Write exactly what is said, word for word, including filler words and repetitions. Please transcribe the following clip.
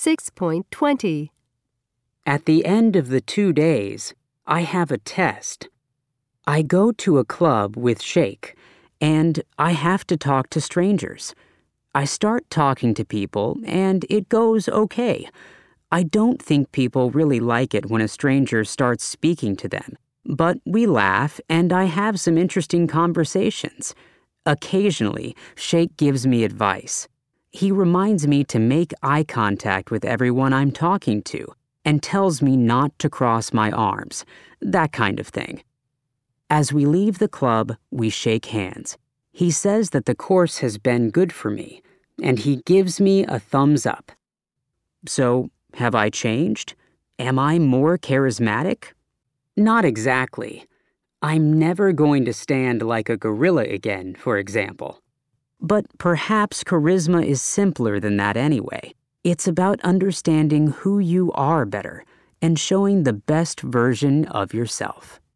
six point twenty. At the end of the two days, I have a test. I go to a club with Shake, and I have to talk to strangers. I start talking to people, and it goes okay. I don't think people really like it when a stranger starts speaking to them, but we laugh, and I have some interesting conversations. Occasionally, Shake gives me advice. He reminds me to make eye contact with everyone I'm talking to and tells me not to cross my arms, that kind of thing. As we leave the club, we shake hands. He says that the course has been good for me, and he gives me a thumbs up. So, have I changed? Am I more charismatic? Not exactly. I'm never going to stand like a gorilla again, for example. But perhaps charisma is simpler than that anyway. It's about understanding who you are better and showing the best version of yourself.